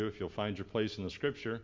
If you'll find your place in the Scripture,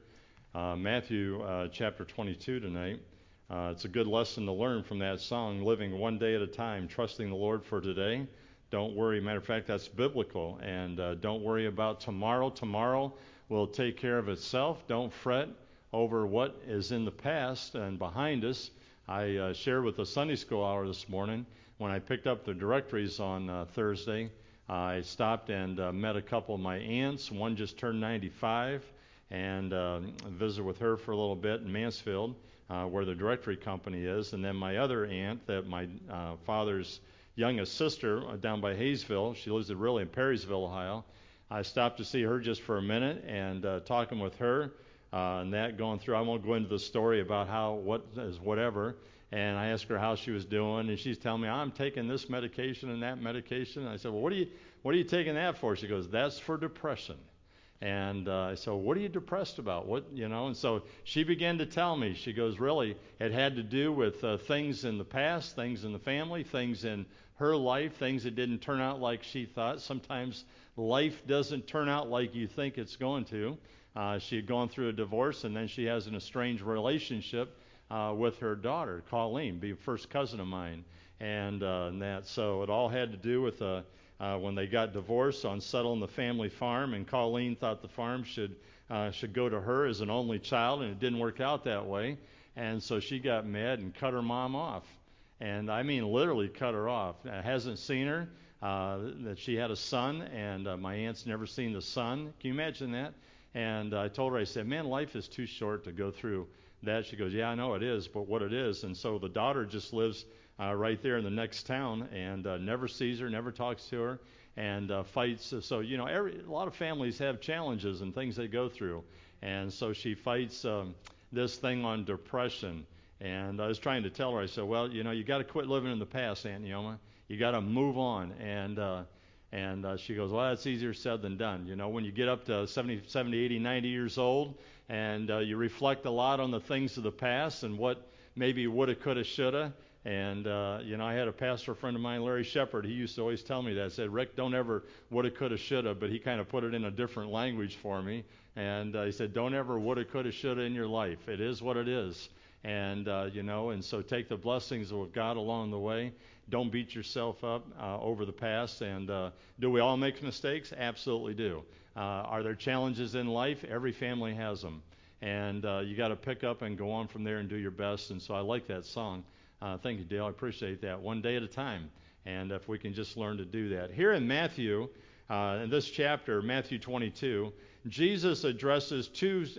Matthew chapter 22 tonight. It's a good lesson to learn from that song, living one day at a time, trusting the Lord for today. Don't worry. Matter of fact, that's biblical. And don't worry about tomorrow. Tomorrow will take care of itself. Don't fret over what is in the past and behind us. I shared with the Sunday school hour this morning when I picked up the directories on Thursday. I stopped and met a couple of my aunts. One just turned 95, and visited with her for a little bit in Mansfield, where the directory company is. And then my other aunt, that my father's youngest sister, down by Hayesville. She lives in Perrysville, Ohio. I stopped to see her just for a minute and talking with her, and that going through. I won't go into the story about whatever. And I asked her how she was doing, and she's telling me, I'm taking this medication and that medication. And I said, well, what are you taking that for? She goes, that's for depression. And I said, what are you depressed about? And so she began to tell me. She goes, really, it had to do with things in the past, things in the family, things in her life, things that didn't turn out like she thought. Sometimes life doesn't turn out like you think it's going to. She had gone through a divorce, and then she has an estranged relationship with her daughter, Colleen, be a first cousin of mine, and that. So it all had to do with when they got divorced on settling the family farm, and Colleen thought the farm should go to her as an only child, and it didn't work out that way, and so she got mad and cut her mom off, and I mean literally cut her off. Hasn't seen her. That she had a son, and my aunt's never seen the son. Can you imagine that? And I told her, I said, man, life is too short to go through that. She goes, yeah, I know it is, but what it is. And so the daughter just lives right there in the next town, and never sees her, never talks to her, and fights. So a lot of families have challenges and things they go through, and so she fights this thing on depression. And I was trying to tell her, I said, well, you got to quit living in the past, Aunt Neoma. You got to move on. And she goes, well, that's easier said than done. When you get up to 70, 80, 90 years old, and you reflect a lot on the things of the past and what maybe woulda, coulda, shoulda. And, I had a pastor friend of mine, Larry Shepard. He used to always tell me that. I said, Rick, don't ever woulda, coulda, shoulda. But he kind of put it in a different language for me. And he said, don't ever woulda, coulda, shoulda in your life. It is what it is. And, and so take the blessings of God along the way. Don't beat yourself up over the past. And do we all make mistakes? Absolutely do. Are there challenges in life? Every family has them. And you got to pick up and go on from there and do your best. And so I like that song. Thank you, Dale. I appreciate that. One day at a time. And if we can just learn to do that. Here in Matthew, in this chapter, Matthew 22, Jesus addresses two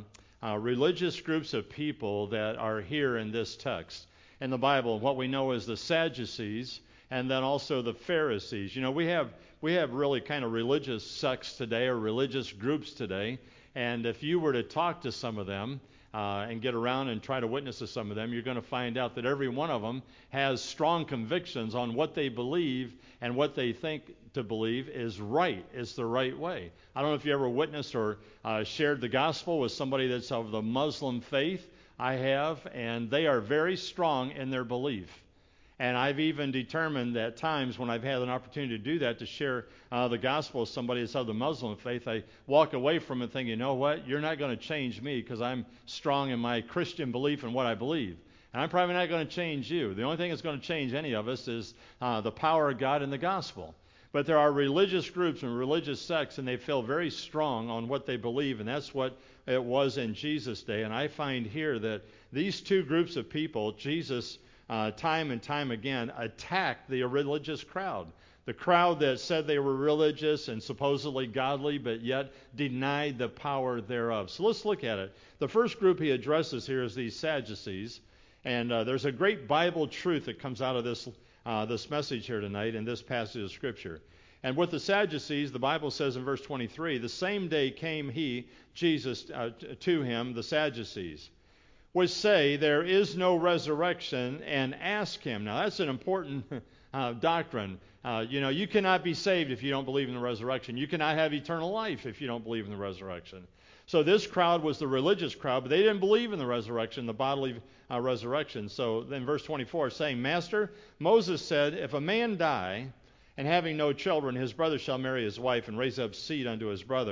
religious groups of people that are here in this text. In the Bible, what we know as the Sadducees, and then also the Pharisees. We have really kind of religious sects today, or religious groups today, and if you were to talk to some of them and get around and try to witness to some of them, you're going to find out that every one of them has strong convictions on what they believe and what they think to believe is right, is the right way. I don't know if you ever witnessed or shared the gospel with somebody that's of the Muslim faith. I have, and they are very strong in their belief. And I've even determined that times when I've had an opportunity to do that, to share the gospel with somebody that's of the Muslim faith, I walk away from it thinking, you know what, you're not going to change me because I'm strong in my Christian belief and what I believe. And I'm probably not going to change you. The only thing that's going to change any of us is the power of God in the gospel. But there are religious groups and religious sects, and they feel very strong on what they believe, and that's what it was in Jesus' day. And I find here that these two groups of people, Jesus, time and time again, attacked the religious crowd. The crowd that said they were religious and supposedly godly, but yet denied the power thereof. So let's look at it. The first group he addresses here is these Sadducees. And there's a great Bible truth that comes out of this message here tonight in this passage of Scripture. And with the Sadducees, the Bible says in verse 23, the same day came Jesus, to him, the Sadducees, which say there is no resurrection, and ask him. Now that's an important doctrine. You cannot be saved if you don't believe in the resurrection. You cannot have eternal life if you don't believe in the resurrection. So this crowd was the religious crowd, but they didn't believe in the resurrection, the bodily resurrection. So then verse 24 saying, Master, Moses said, if a man die, and having no children, his brother shall marry his wife, and raise up seed unto his brother.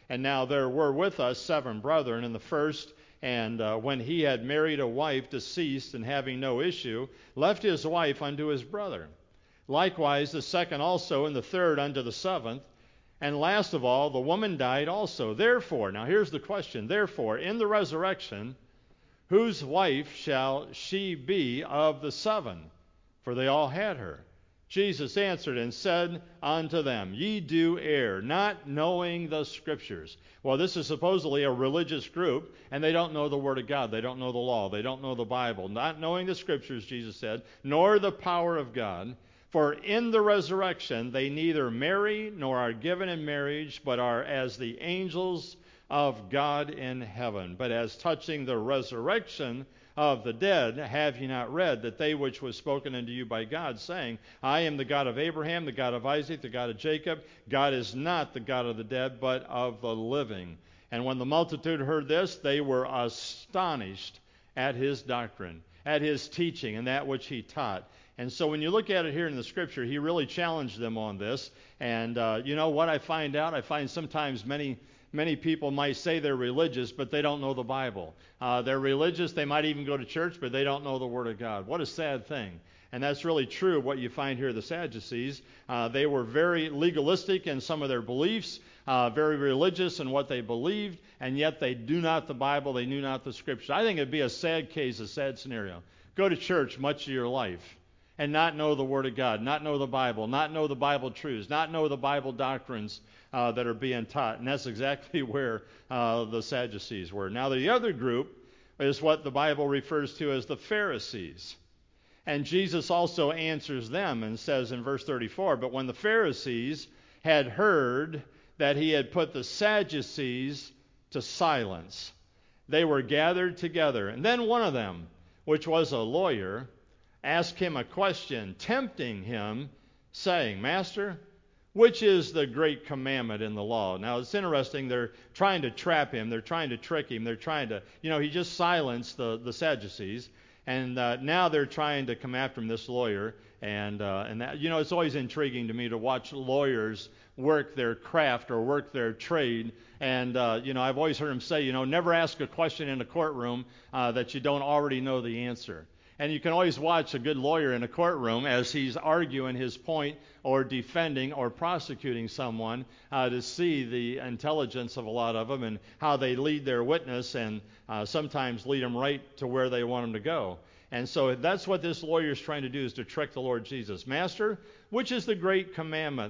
And now there were with us 7 brethren, and the first, and when he had married a wife deceased, and having no issue, left his wife unto his brother. Likewise the second also, and the third unto the 7th. And last of all, the woman died also. Therefore, now here's the question, therefore, in the resurrection, whose wife shall she be of the 7? For they all had her. Jesus answered and said unto them, Ye do err, not knowing the Scriptures. Well, this is supposedly a religious group, and they don't know the Word of God. They don't know the law. They don't know the Bible. Not knowing the Scriptures, Jesus said, nor the power of God. For in the resurrection they neither marry nor are given in marriage, but are as the angels of God in heaven. But as touching the resurrection of the dead, have ye not read that they which was spoken unto you by God, saying, I am the God of Abraham, the God of Isaac, the God of Jacob. God is not the God of the dead, but of the living. And when the multitude heard this, they were astonished at his doctrine, at his teaching, and that which he taught. And so when you look at it here in the Scripture, he really challenged them on this. And you know what I find out? I find sometimes many people might say they're religious, but they don't know the Bible. They're religious, they might even go to church, but they don't know the Word of God. What a sad thing. And that's really true of what you find here, the Sadducees. They were very legalistic in some of their beliefs, very religious in what they believed, and yet they knew not the Bible, they knew not the Scriptures. I think it'd be a sad case, a sad scenario. Go to church much of your life and not know the Word of God, not know the Bible, not know the Bible truths, not know the Bible doctrines that are being taught. And that's exactly where the Sadducees were. Now, the other group is what the Bible refers to as the Pharisees. And Jesus also answers them and says in verse 34, But when the Pharisees had heard that he had put the Sadducees to silence, they were gathered together. And then one of them, which was a lawyer, asked him a question, tempting him, saying, Master, which is the great commandment in the law? Now, it's interesting. They're trying to trap him. They're trying to trick him. They're trying to, he just silenced the Sadducees. And now they're trying to come after him, this lawyer. And that, it's always intriguing to me to watch lawyers work their craft or work their trade. And, I've always heard him say, never ask a question in a courtroom that you don't already know the answer. And you can always watch a good lawyer in a courtroom as he's arguing his point or defending or prosecuting someone to see the intelligence of a lot of them and how they lead their witness and sometimes lead them right to where they want them to go. And so that's what this lawyer is trying to do, is to trick the Lord Jesus. Master, which is the great commandment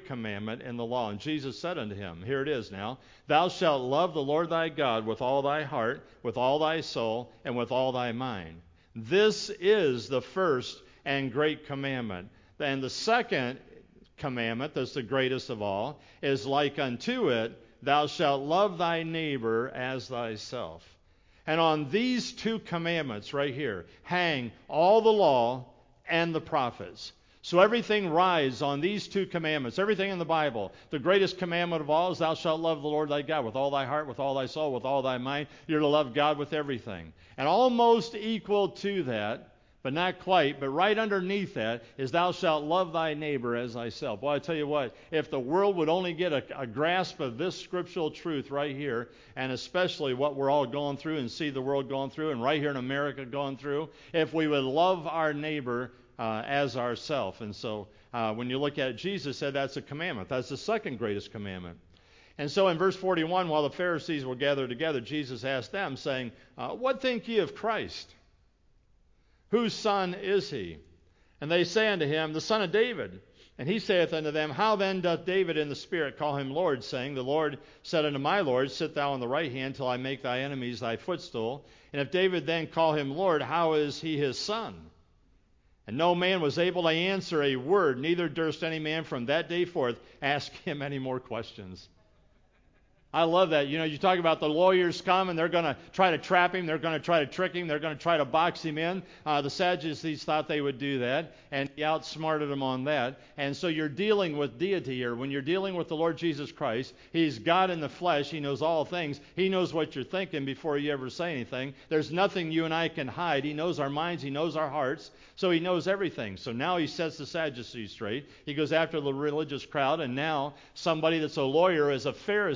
in the law? And Jesus said unto him, here it is now, Thou shalt love the Lord thy God with all thy heart, with all thy soul, and with all thy mind. This is the first and great commandment. And the second commandment, that's the greatest of all, is like unto it, Thou shalt love thy neighbor as thyself. And on these 2 commandments right here hang all the law and the prophets. So everything rides on these 2 commandments, everything in the Bible. The greatest commandment of all is thou shalt love the Lord thy God with all thy heart, with all thy soul, with all thy mind. You're to love God with everything. And almost equal to that, but not quite, but right underneath that is thou shalt love thy neighbor as thyself. Well, I tell you what, if the world would only get a grasp of this scriptural truth right here, and especially what we're all going through and see the world going through, and right here in America going through, if we would love our neighbor as ourself. And so when you look at it, Jesus said that's a commandment. That's the second greatest commandment. And so in verse 41, while the Pharisees were gathered together, Jesus asked them, saying, What think ye of Christ? Whose son is he? And they say unto him, The son of David. And he saith unto them, How then doth David in the Spirit call him Lord, saying, The Lord said unto my Lord, Sit thou on the right hand till I make thy enemies thy footstool. And if David then call him Lord, how is he his son? And no man was able to answer a word, neither durst any man from that day forth ask him any more questions. I love that. You talk about the lawyers come and they're going to try to trap him. They're going to try to trick him. They're going to try to box him in. The Sadducees thought they would do that, and he outsmarted them on that. And so you're dealing with deity here. When you're dealing with the Lord Jesus Christ, he's God in the flesh. He knows all things. He knows what you're thinking before you ever say anything. There's nothing you and I can hide. He knows our minds. He knows our hearts. So he knows everything. So now he sets the Sadducees straight. He goes after the religious crowd, and now somebody that's a lawyer is a Pharisee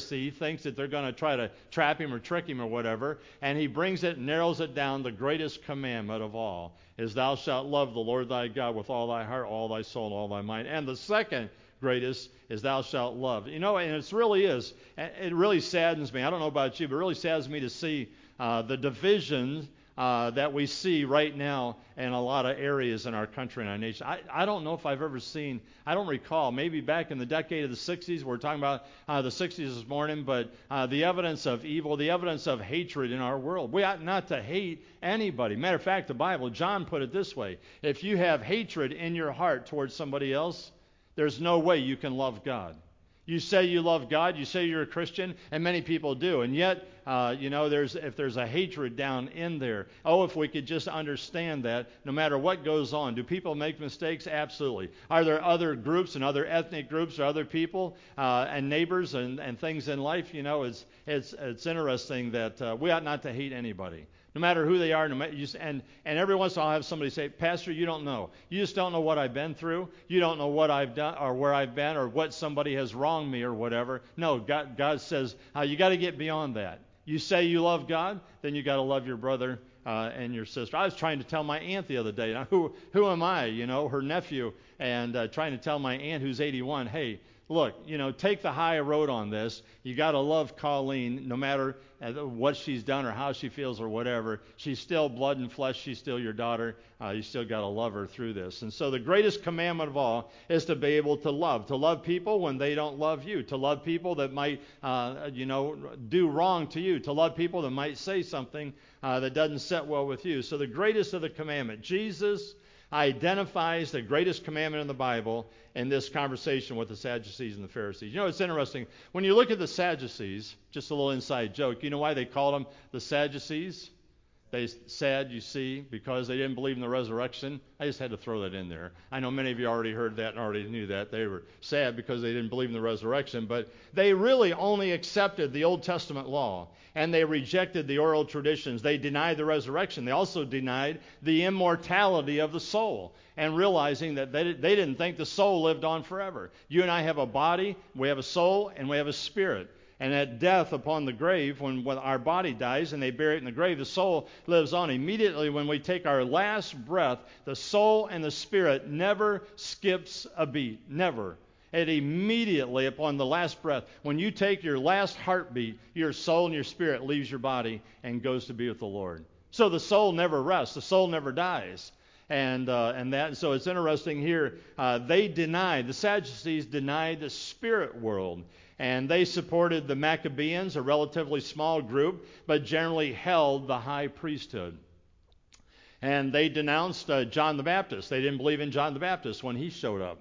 thinks that they're going to try to trap him or trick him or whatever. And he brings it and narrows it down. The greatest commandment of all is thou shalt love the Lord thy God with all thy heart, all thy soul, and all thy mind. And the second greatest is thou shalt love. And it really is. It really saddens me. I don't know about you, but it really saddens me to see the division that we see right now in a lot of areas in our country and our nation. I don't know if I've ever seen, I don't recall, maybe back in the decade of the 60s, we're talking about the 60s this morning, but the evidence of evil, the evidence of hatred in our world. We ought not to hate anybody. Matter of fact, the Bible, John put it this way: if you have hatred in your heart towards somebody else, there's no way you can love God. You say you love God, you say you're a Christian, and many people do. And yet, if there's a hatred down in there, if we could just understand that, no matter what goes on. Do people make mistakes? Absolutely. Are there other groups and other ethnic groups or other people and neighbors and things in life? It's interesting that we ought not to hate anybody. No matter who they are, and every once in a while I'll have somebody say, Pastor, you don't know. You just don't know what I've been through. You don't know what I've done or where I've been or what somebody has wronged me or whatever. No, God says you got to get beyond that. You say you love God, then you got to love your brother and your sister. I was trying to tell my aunt the other day, now, who am I, her nephew, and trying to tell my aunt who's 81, hey, look, take the high road on this. You got to love Colleen no matter what she's done or how she feels or whatever. She's still blood and flesh. She's still your daughter. You still got to love her through this. And so the greatest commandment of all is to be able to love people when they don't love you, to love people that might, do wrong to you, to love people that might say something that doesn't sit well with you. So the greatest of the commandment, Jesus identifies the greatest commandment in the Bible in this conversation with the Sadducees and the Pharisees. It's interesting. When you look at the Sadducees, just a little inside joke, you know why they called them the Sadducees? They sad, you see, because they didn't believe in the resurrection. I just had to throw that in there. I know many of you already heard that and already knew that. They were sad because they didn't believe in the resurrection, but they really only accepted the Old Testament law, and they rejected the oral traditions. They denied the resurrection. They also denied the immortality of the soul, and realizing that they didn't think the soul lived on forever. You and I have a body, we have a soul, and we have a spirit. And at death upon the grave, when our body dies and they bury it in the grave, the soul lives on. Immediately when we take our last breath, the soul and the spirit never skips a beat. Never. And immediately upon the last breath, when you take your last heartbeat, your soul and your spirit leaves your body and goes to be with the Lord. So the soul never rests. The soul never dies. So it's interesting here. The Sadducees denied the spirit world. And they supported the Maccabees, a relatively small group, but generally held the high priesthood. And they denounced John the Baptist. They didn't believe in John the Baptist when he showed up.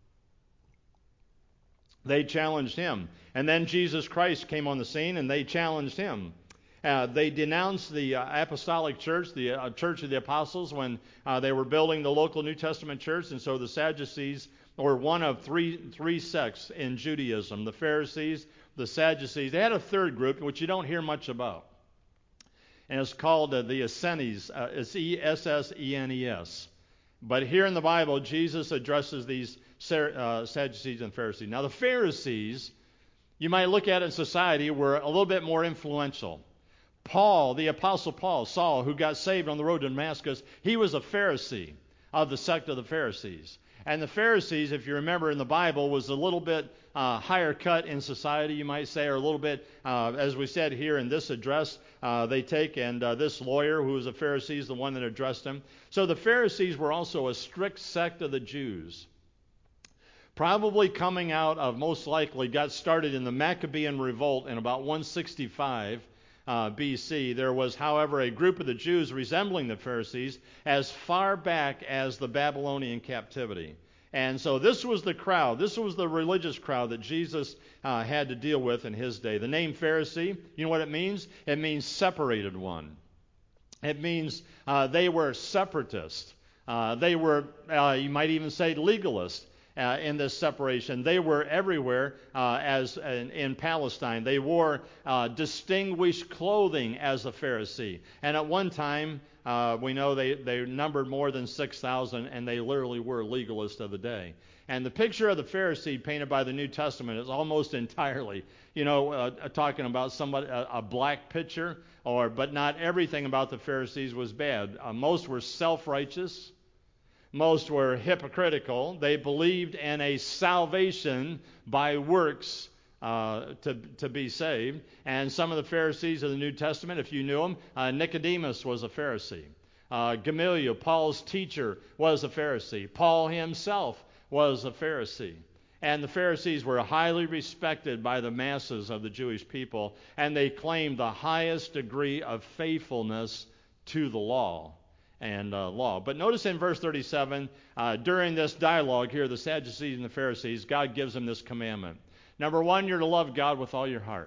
They challenged him. And then Jesus Christ came on the scene, and they challenged him. They denounced the apostolic church, the church of the apostles, when they were building the local New Testament church. And so the Sadducees were one of three sects in Judaism: the Pharisees, the Sadducees. They had a third group, which you don't hear much about. And it's called the Essenes. It's Essenes. But here in the Bible, Jesus addresses these Sadducees and Pharisees. Now, the Pharisees, you might look at in society, were a little bit more influential. Paul, the Apostle Paul, Saul, who got saved on the road to Damascus, he was a Pharisee of the sect of the Pharisees. And the Pharisees, if you remember in the Bible, was a little bit higher cut in society, you might say, or a little bit, as we said here in this address, this lawyer who was a Pharisee is the one that addressed him. So the Pharisees were also a strict sect of the Jews. Probably coming out of, most likely, got started in the Maccabean revolt in about 165 BC. There was, however, a group of the Jews resembling the Pharisees as far back as the Babylonian captivity. And so this was the crowd. This was the religious crowd that Jesus had to deal with in his day. The name Pharisee, you know what it means? It means separated one. It means they were separatists. They were, you might even say, legalists. in this separation. They were everywhere as in Palestine. They wore distinguished clothing as a Pharisee. And at one time, we know they numbered more than 6,000, and they literally were legalists of the day. And the picture of the Pharisee painted by the New Testament is almost entirely, talking about somebody, a black picture, but not everything about the Pharisees was bad. Most were self-righteous. Most were hypocritical. They believed in a salvation by works to be saved. And some of the Pharisees of the New Testament, if you knew them, Nicodemus was a Pharisee. Gamaliel, Paul's teacher, was a Pharisee. Paul himself was a Pharisee. And the Pharisees were highly respected by the masses of the Jewish people, and they claimed the highest degree of faithfulness to the law. But notice in verse 37, during this dialogue here, the Sadducees and the Pharisees, God gives them this commandment. Number one, you're to love God with all your heart.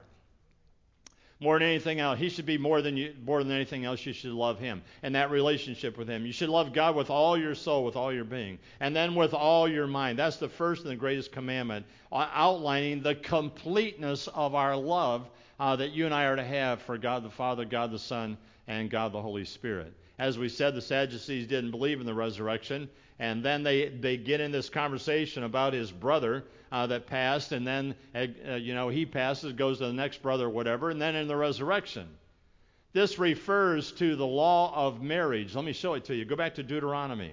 More than anything else, He should be more than anything else. You should love Him and that relationship with Him. You should love God with all your soul, with all your being, and then with all your mind. That's the first and the greatest commandment, outlining the completeness of our love that you and I are to have for God the Father, God the Son, and God the Holy Spirit. As we said, the Sadducees didn't believe in the resurrection, and then they get in this conversation about his brother that passed, and then he passes, goes to the next brother or whatever, and then in the resurrection. This refers to the law of marriage. Let me show it to you. Go back to Deuteronomy.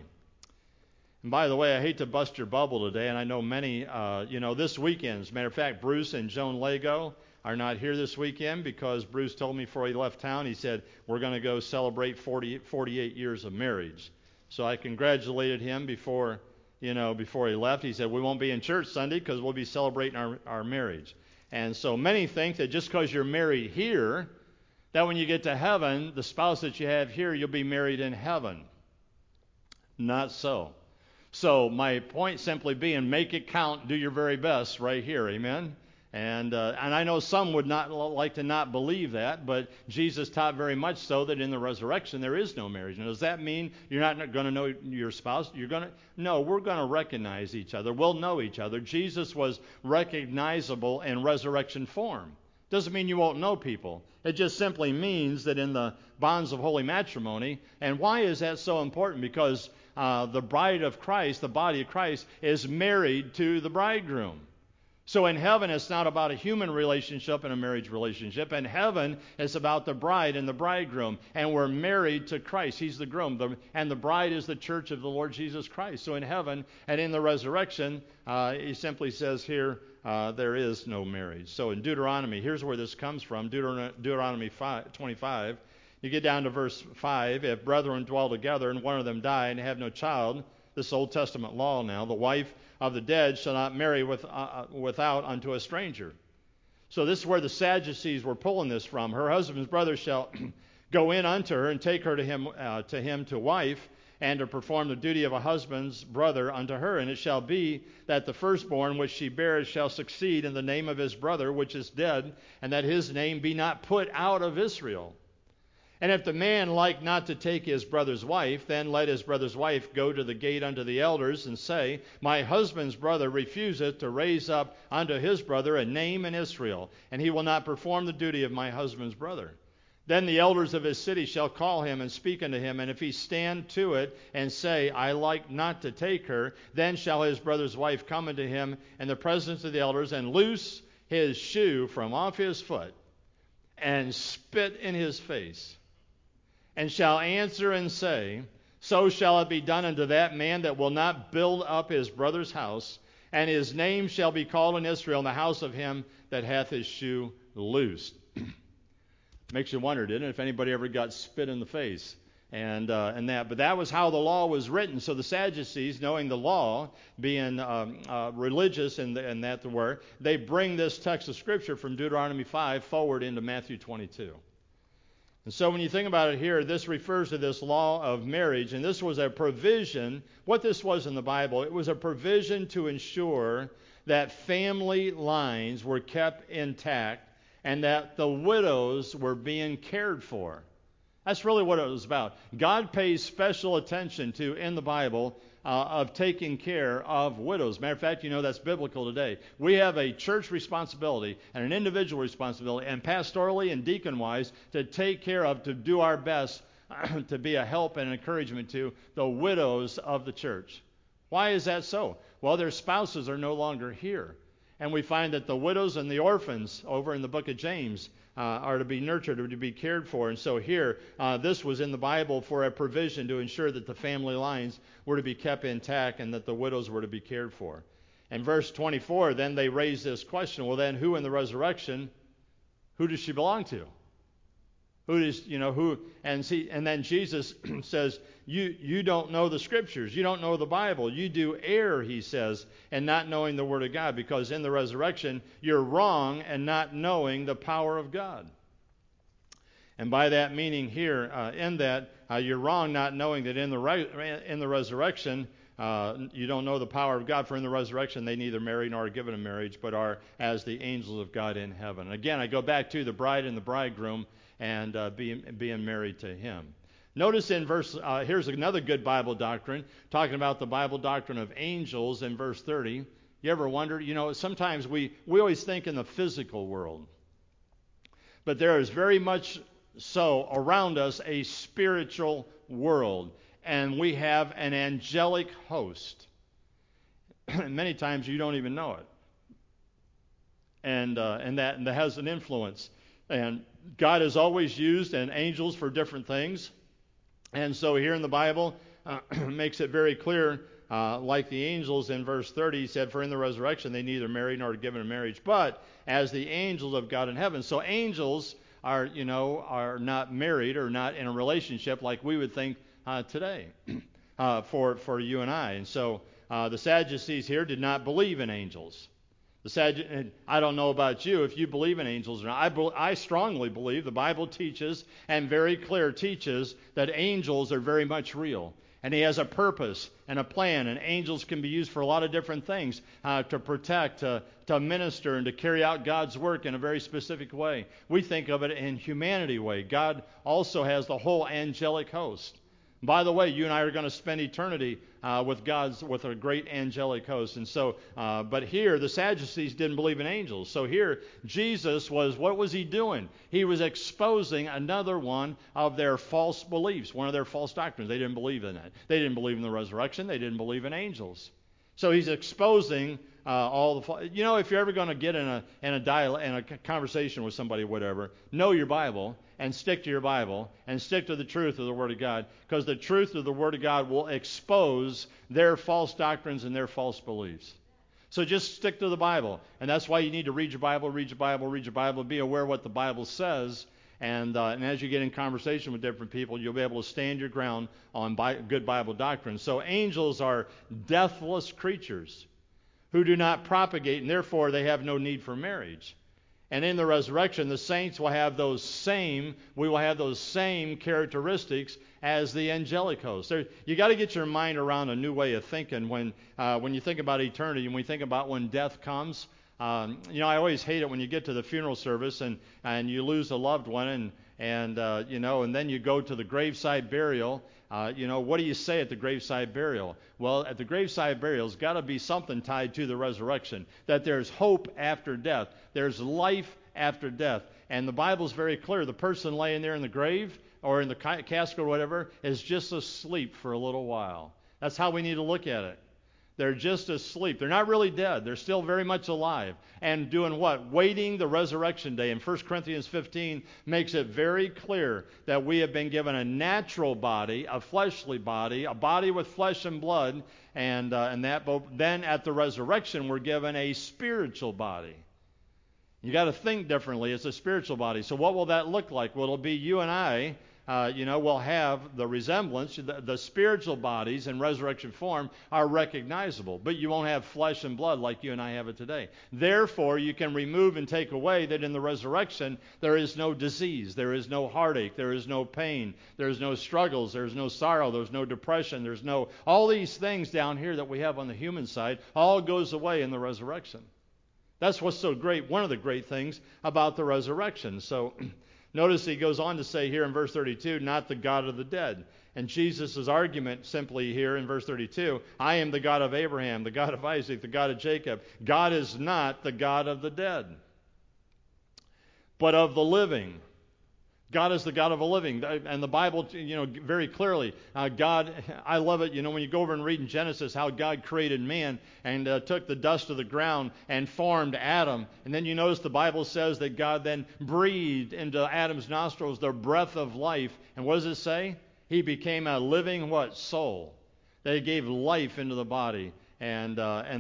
And by the way, I hate to bust your bubble today, and I know many, this weekend, as a matter of fact, Bruce and Joan Lego are not here this weekend because Bruce told me before he left town, he said, we're going to go celebrate 48 years of marriage. So I congratulated him before he left. He said, we won't be in church Sunday because we'll be celebrating our marriage. And so many think that just because you're married here, that when you get to heaven, the spouse that you have here, you'll be married in heaven. Not so. So my point simply being, make it count, do your very best right here. Amen? And I know some would not like to not believe that, but Jesus taught very much so that in the resurrection there is no marriage. Now, does that mean you're not going to know your spouse? No, we're going to recognize each other. We'll know each other. Jesus was recognizable in resurrection form. Doesn't mean you won't know people. It just simply means that in the bonds of holy matrimony, and why is that so important? Because the bride of Christ, the body of Christ, is married to the bridegroom. So in heaven, it's not about a human relationship and a marriage relationship. In heaven, it's about the bride and the bridegroom. And we're married to Christ. He's the groom. And the bride is the church of the Lord Jesus Christ. So in heaven and in the resurrection, he simply says here, there is no marriage. So in Deuteronomy, here's where this comes from. Deuteronomy 25. You get down to verse 5. If brethren dwell together and one of them die and have no child, this Old Testament law now, the wife of the dead shall not marry without unto a stranger. So this is where the Sadducees were pulling this from. Her husband's brother shall go in unto her and take her to him to wife, and to perform the duty of a husband's brother unto her. And it shall be that the firstborn which she bears shall succeed in the name of his brother which is dead, and that his name be not put out of Israel. And if the man like not to take his brother's wife, then let his brother's wife go to the gate unto the elders, and say, my husband's brother refuseth to raise up unto his brother a name in Israel, and he will not perform the duty of my husband's brother. Then the elders of his city shall call him and speak unto him, and if he stand to it and say, I like not to take her, then shall his brother's wife come unto him in the presence of the elders, and loose his shoe from off his foot, and spit in his face, and shall answer and say, so shall it be done unto that man that will not build up his brother's house, and his name shall be called in Israel in the house of him that hath his shoe loosed. Makes you wonder, didn't it, if anybody ever got spit in the face and that. But that was how the law was written. So the Sadducees, knowing the law, being religious and that they were, they bring this text of Scripture from Deuteronomy 5 forward into Matthew 22. And so when you think about it here, this refers to this law of marriage, and this was a provision. What this was in the Bible, it was a provision to ensure that family lines were kept intact and that the widows were being cared for. That's really what it was about. God pays special attention to, in the Bible, of taking care of widows. Matter of fact, you know that's biblical today. We have a church responsibility and an individual responsibility, and pastorally and deacon-wise, to take care of, to do our best to be a help and encouragement to the widows of the church. Why is that so? Well, their spouses are no longer here. And we find that the widows and the orphans over in the book of James are to be nurtured or to be cared for. And so here, this was in the Bible for a provision to ensure that the family lines were to be kept intact and that the widows were to be cared for. In verse 24, then they raise this question, well then who in the resurrection, who does she belong to? Who does, who, and then Jesus says, you don't know the Scriptures. You don't know the Bible. You do err, he says, in not knowing the Word of God, because in the resurrection, you're wrong and not knowing the power of God. And by that meaning here, you're wrong not knowing that in the resurrection, you don't know the power of God, for in the resurrection they neither marry nor are given in marriage, but are as the angels of God in heaven. Again, I go back to the bride and the bridegroom and being married to him. Notice in here's another good Bible doctrine, talking about the Bible doctrine of angels in verse 30. You ever wonder, sometimes we always think in the physical world, but there is very much so around us a spiritual world, and we have an angelic host. Many times you don't even know it, and that has an influence. And God has always used angels for different things. And so here in the Bible, makes it very clear, like the angels in verse 30, he said, for in the resurrection they neither marry nor are given in marriage, but as the angels of God in heaven. So angels are not married or not in a relationship like we would think today for you and I. And so the Sadducees here did not believe in angels. I don't know about you if you believe in angels or not. I strongly believe the Bible teaches and very clear teaches that angels are very much real. And he has a purpose and a plan. And angels can be used for a lot of different things, to protect, to minister, and to carry out God's work in a very specific way. We think of it in humanity way. God also has the whole angelic host. By the way, you and I are going to spend eternity with a great angelic host. And so, but here, the Sadducees didn't believe in angels. So here, Jesus what was he doing? He was exposing another one of their false beliefs, one of their false doctrines. They didn't believe in that. They didn't believe in the resurrection. They didn't believe in angels. So he's exposing all the. If you're ever going to get in a conversation with somebody, whatever, know your Bible and stick to your Bible and stick to the truth of the Word of God, because the truth of the Word of God will expose their false doctrines and their false beliefs. So just stick to the Bible, and that's why you need to read your Bible, be aware of what the Bible says. And as you get in conversation with different people, you'll be able to stand your ground on good Bible doctrine. So angels are deathless creatures who do not propagate, and therefore they have no need for marriage. And in the resurrection, the saints will have those same characteristics as the angelic host. You got to get your mind around a new way of thinking when you think about eternity and when you think about when death comes. I always hate it when you get to the funeral service and you lose a loved one and then you go to the graveside burial. What do you say at the graveside burial? Well, at the graveside burial, there's got to be something tied to the resurrection, that there's hope after death. There's life after death. And the Bible's very clear. The person laying there in the grave or in the casket or whatever is just asleep for a little while. That's how we need to look at it. They're just asleep. They're not really dead. They're still very much alive. And doing what? Waiting the resurrection day. And 1 Corinthians 15 makes it very clear that we have been given a natural body, a fleshly body, a body with flesh and blood, and then at the resurrection we're given a spiritual body. You got to think differently. It's a spiritual body. So what will that look like? Well, it'll be you and I. Will have the resemblance. The spiritual bodies in resurrection form are recognizable, but you won't have flesh and blood like you and I have it today. Therefore, you can remove and take away that in the resurrection there is no disease, there is no heartache, there is no pain, there is no struggles, there is no sorrow, there's no depression, there's no all these things down here that we have on the human side all goes away in the resurrection. That's what's so great. One of the great things about the resurrection. So Notice he goes on to say here in verse 32, not the God of the dead. And Jesus' argument simply here in verse 32, I am the God of Abraham, the God of Isaac, the God of Jacob. God is not the God of the dead, but of the living. God is the God of the living. And the Bible, very clearly, God, I love it, when you go over and read in Genesis how God created man and took the dust of the ground and formed Adam. And then you notice the Bible says that God then breathed into Adam's nostrils the breath of life. And what does it say? He became a living what? Soul. That he gave life into the body. And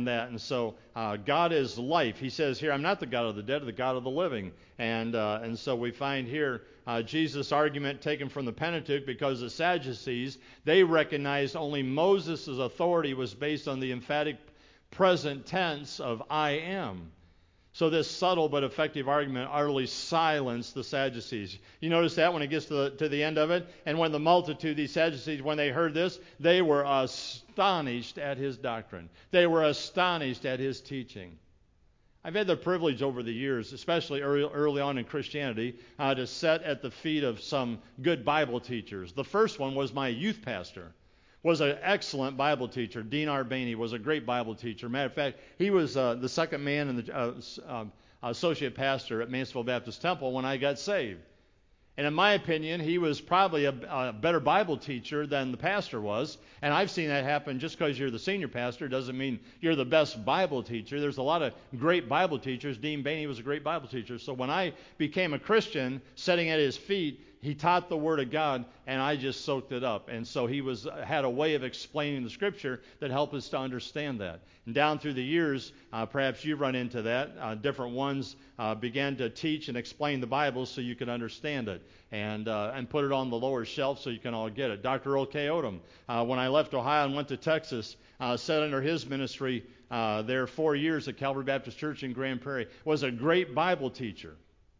so God is life. He says here, I'm not the God of the dead, the God of the living. And so we find here Jesus' argument taken from the Pentateuch, because the Sadducees, they recognized only Moses' authority was based on the emphatic present tense of I am. So this subtle but effective argument utterly silenced the Sadducees. You notice that when it gets to the end of it? And when the multitude, these Sadducees, when they heard this, they were astonished at his doctrine. They were astonished at his teaching. I've had the privilege over the years, especially early on in Christianity, to sit at the feet of some good Bible teachers. The first one was my youth pastor. Was an excellent Bible teacher. Dean Arbeiny was a great Bible teacher. Matter of fact, he was the second man and the associate pastor at Mansfield Baptist Temple when I got saved. And in my opinion, he was probably a better Bible teacher than the pastor was. And I've seen that happen. Just because you're the senior pastor doesn't mean you're the best Bible teacher. There's a lot of great Bible teachers. Dean Bainey was a great Bible teacher. So when I became a Christian, sitting at his feet, he taught the Word of God, and I just soaked it up. And so he had a way of explaining the Scripture that helped us to understand that. And down through the years, perhaps you've run into that. Different ones began to teach and explain the Bible so you could understand it, and put it on the lower shelf so you can all get it. Dr. Earl K. Odom, when I left Ohio and went to Texas, sat under his ministry there 4 years at Calvary Baptist Church in Grand Prairie, was a great Bible teacher.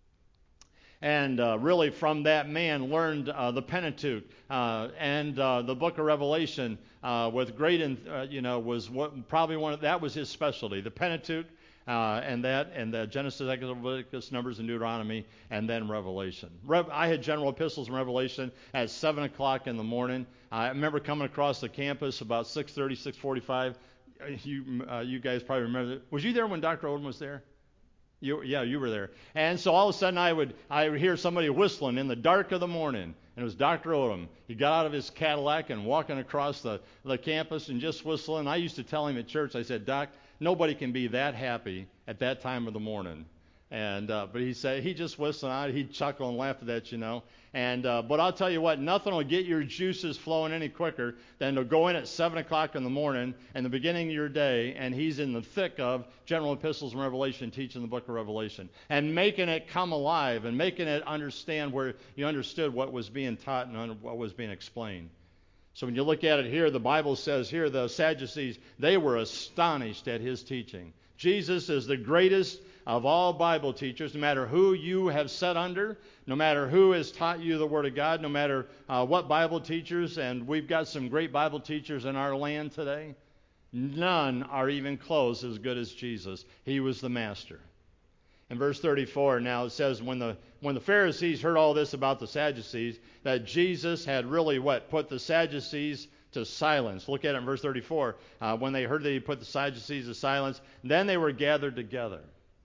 And really from that man learned the Pentateuch and the book of Revelation with great, was that was his specialty. The Pentateuch and the Genesis, Exodus, Leviticus, Numbers, and Deuteronomy, and then Revelation. I had general epistles and Revelation at 7 o'clock in the morning. I remember coming across the campus about 6:30, 6:45. You guys probably remember that. Was you there when Dr. Odom was there? You were there. And so all of a sudden I would hear somebody whistling in the dark of the morning, and it was Dr. Odom. He got out of his Cadillac and walking across the campus and just whistling. I used to tell him at church, I said, Doc, nobody can be that happy at that time of the morning. And but he said he just whistled. He'd chuckle and laugh at that, And but I'll tell you what, nothing will get your juices flowing any quicker than to go in at 7 o'clock in the morning and the beginning of your day, and he's in the thick of general epistles and Revelation, teaching the book of Revelation, and making it come alive and making it understand where you understood what was being taught and what was being explained. So when you look at it here, the Bible says here the Sadducees, they were astonished at his teaching. Jesus is the greatest of all Bible teachers, no matter who you have sat under, no matter who has taught you the Word of God, no matter what Bible teachers, and we've got some great Bible teachers in our land today, none are even close as good as Jesus. He was the master. In verse 34, now it says, when the Pharisees heard all this about the Sadducees, that Jesus had really put the Sadducees to silence. Look at it in verse 34. When they heard that he put the Sadducees to silence, then they were gathered together.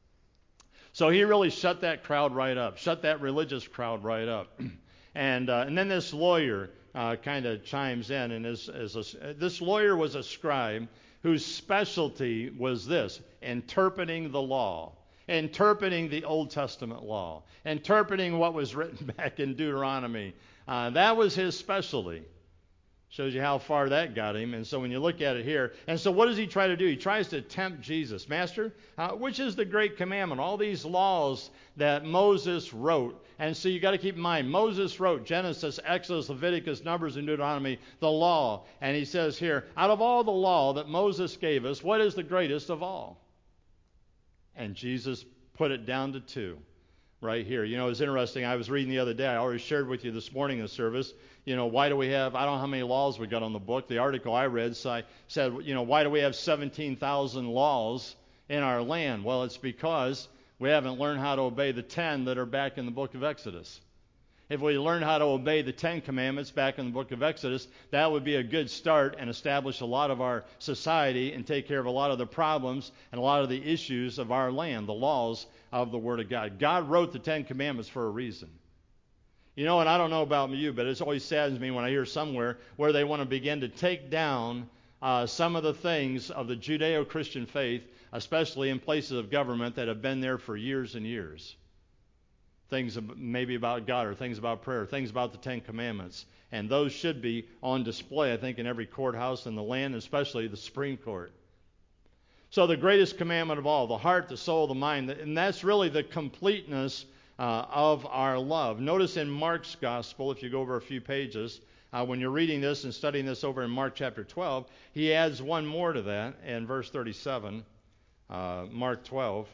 So he really shut that crowd right up, shut that religious crowd right up. And then this lawyer kind of chimes in, and this lawyer was a scribe whose specialty was this: interpreting the law, interpreting the Old Testament law, interpreting what was written back in Deuteronomy. That was his specialty. Shows you how far that got him. And so when you look at it here, and so what does he try to do? He tries to tempt Jesus. Master, which is the great commandment? All these laws that Moses wrote. And so you got to keep in mind, Moses wrote Genesis, Exodus, Leviticus, Numbers, and Deuteronomy, the law. And he says here, out of all the law that Moses gave us, what is the greatest of all? And Jesus put it down to two. Right here. It was interesting. I was reading the other day. I already shared with you this morning in the service. Why do we have, I don't know how many laws we got on the book. The article I read said, why do we have 17,000 laws in our land? Well, it's because we haven't learned how to obey the 10 that are back in the book of Exodus. If we learn how to obey the Ten Commandments back in the book of Exodus, that would be a good start and establish a lot of our society and take care of a lot of the problems and a lot of the issues of our land, the laws of the Word of God. God wrote the Ten Commandments for a reason. You know, and I don't know about you, but it always saddens me when I hear somewhere where they want to begin to take down some of the things of the Judeo-Christian faith, especially in places of government that have been there for years and years. Things maybe about God or things about prayer, things about the Ten Commandments. And those should be on display, I think, in every courthouse in the land, especially the Supreme Court. So the greatest commandment of all, the heart, the soul, the mind, and that's really the completeness of our love. Notice in Mark's Gospel, if you go over a few pages, when you're reading this and studying this over in Mark chapter 12, he adds one more to that in verse 37, Mark 12.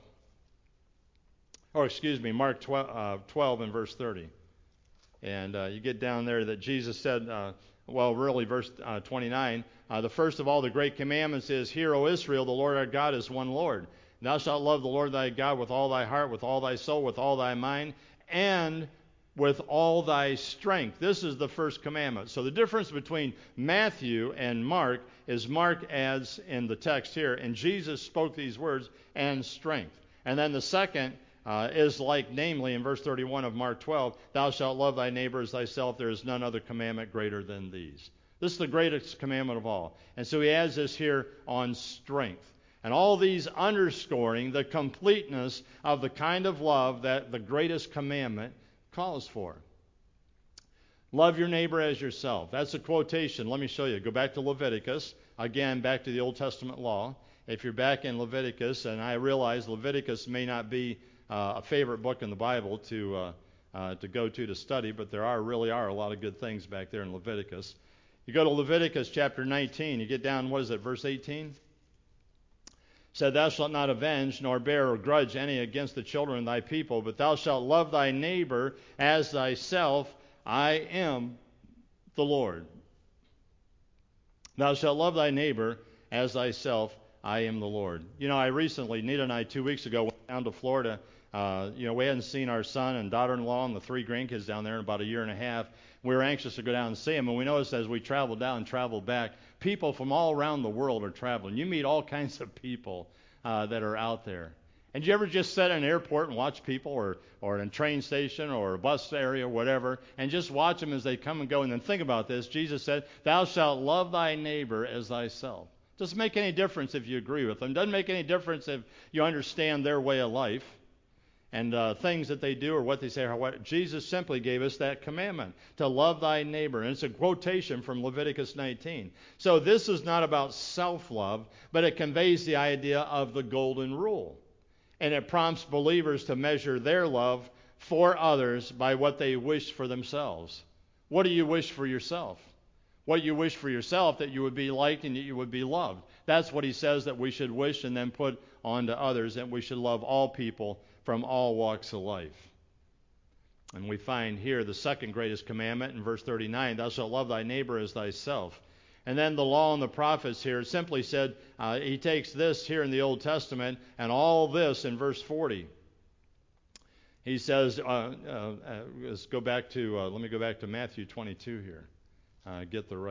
Mark 12 and verse 30. And you get down there that Jesus said, verse 29, the first of all the great commandments is, Hear, O Israel, the Lord our God is one Lord. Thou shalt love the Lord thy God with all thy heart, with all thy soul, with all thy mind, and with all thy strength. This is the first commandment. So the difference between Matthew and Mark is Mark adds in the text here, and Jesus spoke these words, and strength. And then the second is like, namely, in verse 31 of Mark 12, Thou shalt love thy neighbor as thyself. There is none other commandment greater than these. This is the greatest commandment of all. And so he adds this here on strength. And all these underscoring the completeness of the kind of love that the greatest commandment calls for. Love your neighbor as yourself. That's a quotation. Let me show you. Go back to Leviticus. Again, back to the Old Testament law. If you're back in Leviticus, and I realize Leviticus may not be a favorite book in the Bible to go to study, but there really are a lot of good things back there in Leviticus. You go to Leviticus chapter 19, you get down, verse 18? Said, Thou shalt not avenge, nor bear a grudge any against the children of thy people, but thou shalt love thy neighbor as thyself. I am the Lord. Thou shalt love thy neighbor as thyself. I am the Lord. You know, I recently, Nita and I 2 weeks ago, went down to Florida. We hadn't seen our son and daughter-in-law and the 3 grandkids down there in about a year and a half. We were anxious to go down and see them, and we noticed as we traveled down and traveled back, people from all around the world are traveling. You meet all kinds of people that are out there. And do you ever just sit in an airport and watch people, or in a train station or a bus area or whatever, and just watch them as they come and go? And then think about this. Jesus said, Thou shalt love thy neighbor as thyself. Doesn't make any difference if you agree with them. Doesn't make any difference if you understand their way of life and things that they do or what they say. Or what. Jesus simply gave us that commandment, to love thy neighbor. And it's a quotation from Leviticus 19. So this is not about self-love, but it conveys the idea of the golden rule. And it prompts believers to measure their love for others by what they wish for themselves. What do you wish for yourself? What you wish for yourself, that you would be liked and that you would be loved. That's what he says that we should wish and then put on to others, and we should love all people from all walks of life. And we find here the second greatest commandment in verse 39, Thou shalt love thy neighbor as thyself. And then the law and the prophets here simply said, he takes this here in the Old Testament and all this in verse 40. He says, let me go back to Matthew 22 here. Get the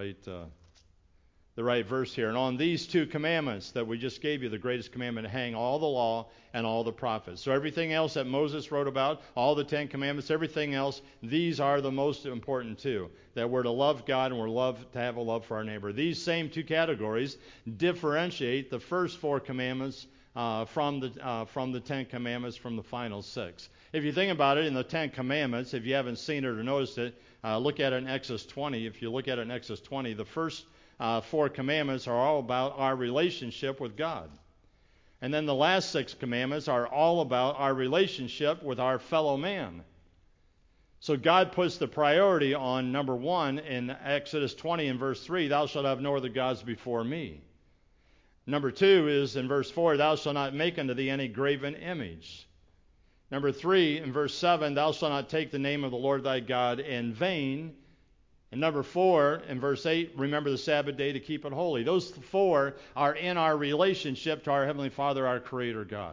right verse here. And on these 2 commandments that we just gave you, the greatest commandment, hang all the law and all the prophets. So everything else that Moses wrote about, all the 10 commandments, everything else, these are the most important too. That we're to love God and we're to have a love for our neighbor. These same 2 categories differentiate the first 4 commandments from the 10 commandments, from the final 6. If you think about it, in the 10 commandments, if you haven't seen it or noticed it, look at it in Exodus 20. If you look at it in Exodus 20, the first 4 commandments are all about our relationship with God. And then the last 6 commandments are all about our relationship with our fellow man. So God puts the priority on number 1 in Exodus 20 and verse 3, Thou shalt have no other gods before me. Number 2 is in verse 4, Thou shalt not make unto thee any graven image. Number 3, in verse 7, Thou shalt not take the name of the Lord thy God in vain. And number 4, in verse 8, remember the Sabbath day to keep it holy. Those 4 are in our relationship to our Heavenly Father, our Creator God.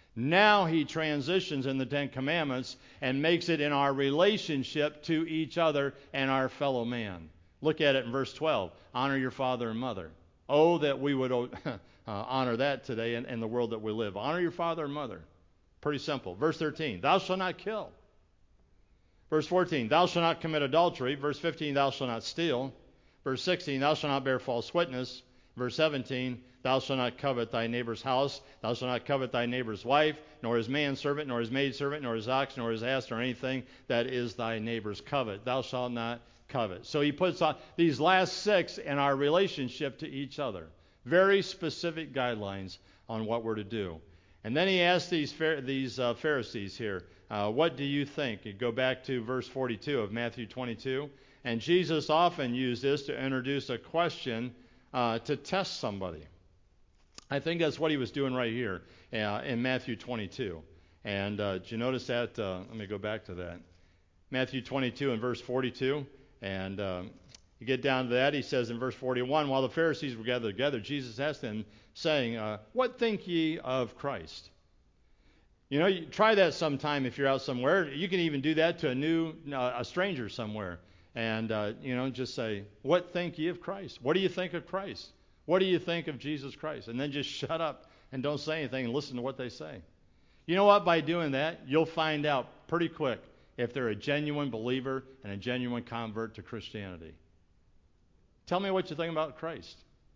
Now he transitions in the Ten Commandments and makes it in our relationship to each other and our fellow man. Look at it in verse 12. Honor your father and mother. Oh, that we would honor that today in the world that we live. Honor your father and mother. Pretty simple. Verse 13, thou shalt not kill. Verse 14, thou shalt not commit adultery. Verse 15, thou shalt not steal. Verse 16, thou shalt not bear false witness. Verse 17, thou shalt not covet thy neighbor's house. Thou shalt not covet thy neighbor's wife, nor his manservant, nor his maidservant, nor his ox, nor his ass, nor anything that is thy neighbor's covet. Thou shalt not covet. So he puts on these last 6 in our relationship to each other. Very specific guidelines on what we're to do. And then he asks these Pharisees here, what do you think? You go back to verse 42 of Matthew 22. And Jesus often used this to introduce a question to test somebody. I think that's what he was doing right here in Matthew 22. And did you notice that? Let me go back to that. Matthew 22 and verse 42. And you get down to that, he says in verse 41, while the Pharisees were gathered together, Jesus asked them, saying, what think ye of Christ? You know, you try that sometime if you're out somewhere. You can even do that to a stranger somewhere. And, just say, what think ye of Christ? What do you think of Christ? What do you think of Jesus Christ? And then just shut up and don't say anything and listen to what they say. You know what? By doing that, you'll find out pretty quick if they're a genuine believer and a genuine convert to Christianity. Tell me what you think about Christ.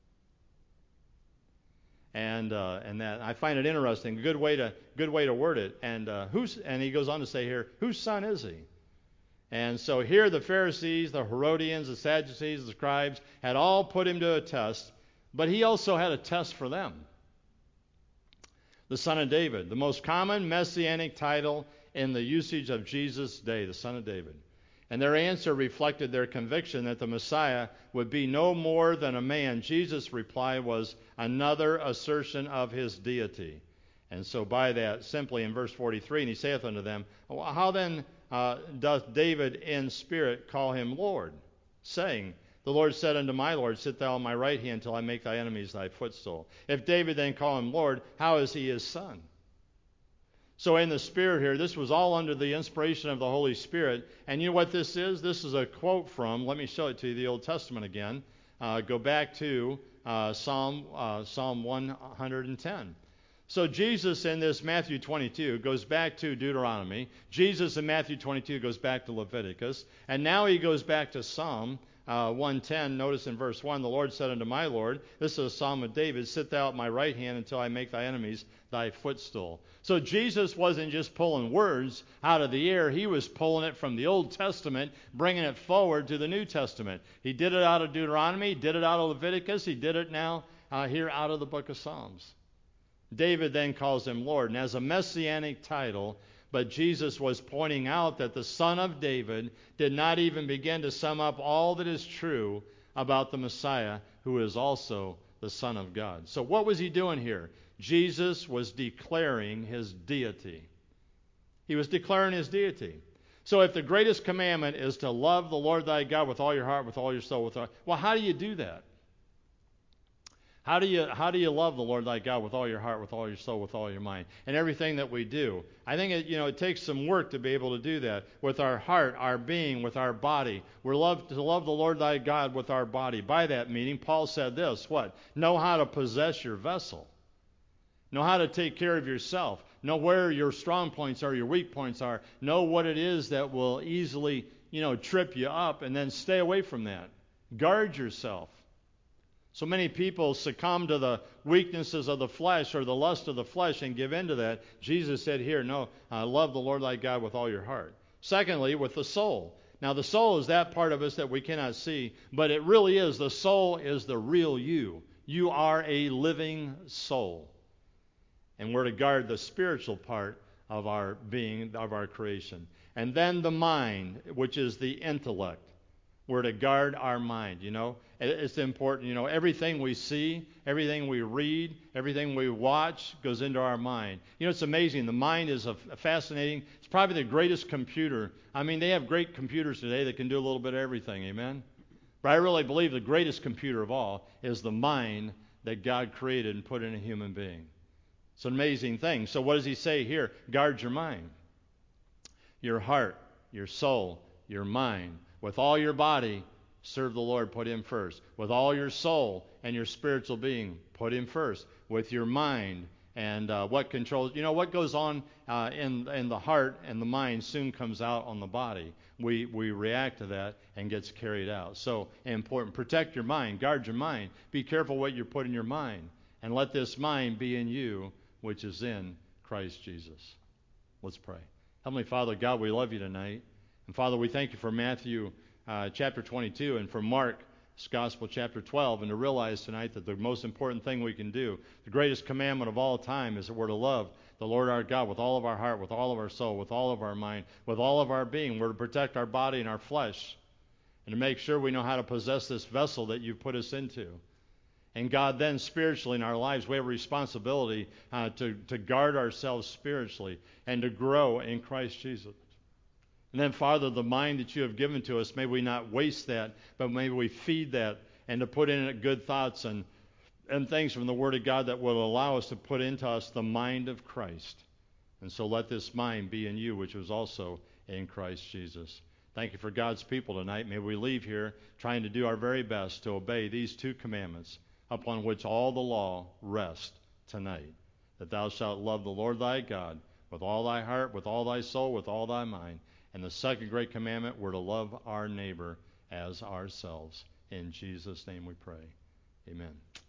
And that I find it interesting. Good way to word it. And he goes on to say here, whose son is he? And so here the Pharisees, the Herodians, the Sadducees, the scribes had all put him to a test, but he also had a test for them. The Son of David, the most common messianic title in the usage of Jesus' day, the Son of David. And their answer reflected their conviction that the Messiah would be no more than a man. Jesus' reply was another assertion of his deity. And so by that, simply in verse 43, and he saith unto them, how then doth David in spirit call him Lord, saying, the Lord said unto my Lord, sit thou on my right hand till I make thy enemies thy footstool. If David then call him Lord, how is he his son? So in the Spirit here, this was all under the inspiration of the Holy Spirit. And you know what this is? This is a quote from, let me show it to you, the Old Testament again. Go back to Psalm 110. So Jesus in this Matthew 22 goes back to Deuteronomy. Jesus in Matthew 22 goes back to Leviticus. And now he goes back to Psalm 110. Notice in verse 1, the Lord said unto my Lord, this is a Psalm of David, sit thou at my right hand until I make thy enemies thy footstool. So Jesus wasn't just pulling words out of the air. He was pulling it from the Old Testament, bringing it forward to the New Testament. He did it out of Deuteronomy, he did it out of Leviticus, he did it now here out of the book of Psalms. David then calls him Lord. And as a messianic title, but Jesus was pointing out that the Son of David did not even begin to sum up all that is true about the Messiah, who is also the Son of God. So what was he doing here? Jesus was declaring his deity. He was declaring his deity. So if the greatest commandment is to love the Lord thy God with all your heart, with all your soul, well, how do you do that? How do you love the Lord thy God with all your heart, with all your soul, with all your mind, and everything that we do? I think it takes some work to be able to do that with our heart, our being, with our body. We're to love the Lord thy God with our body. By that meaning, Paul said this, what? Know how to possess your vessel. Know how to take care of yourself. Know where your strong points are, your weak points are. Know what it is that will easily, trip you up, and then stay away from that. Guard yourself. So many people succumb to the weaknesses of the flesh or the lust of the flesh and give in to that. Jesus said here, no, love the Lord thy God with all your heart. Secondly, with the soul. Now, the soul is that part of us that we cannot see, but it really is. The soul is the real you. You are a living soul. And we're to guard the spiritual part of our being, of our creation. And then the mind, which is the intellect. We're to guard our mind, It's important, everything we see, everything we read, everything we watch goes into our mind. It's amazing. The mind is fascinating. It's probably the greatest computer. I mean, they have great computers today that can do a little bit of everything, amen? But I really believe the greatest computer of all is the mind that God created and put in a human being. It's an amazing thing. So what does he say here? Guard your mind, your heart, your soul, your mind. With all your body, serve the Lord, put him first. With all your soul and your spiritual being, put him first. With your mind and what controls, what goes on in the heart and the mind soon comes out on the body. We react to that and gets carried out. So important. Protect your mind. Guard your mind. Be careful what you put in your mind. And let this mind be in you, which is in Christ Jesus. Let's pray. Heavenly Father, God, we love you tonight. And Father, we thank you for Matthew chapter 22 and for Mark's Gospel chapter 12, and to realize tonight that the most important thing we can do, the greatest commandment of all time, is that we're to love the Lord our God with all of our heart, with all of our soul, with all of our mind, with all of our being. We're to protect our body and our flesh and to make sure we know how to possess this vessel that you've put us into. And God, then spiritually in our lives, we have a responsibility to guard ourselves spiritually and to grow in Christ Jesus. And then, Father, the mind that you have given to us, may we not waste that, but may we feed that and to put in it good thoughts and things from the Word of God that will allow us to put into us the mind of Christ. And so let this mind be in you, which was also in Christ Jesus. Thank you for God's people tonight. May we leave here trying to do our very best to obey these two commandments upon which all the law rests tonight. That thou shalt love the Lord thy God with all thy heart, with all thy soul, with all thy mind. And the second great commandment, we're to love our neighbor as ourselves. In Jesus' name we pray. Amen.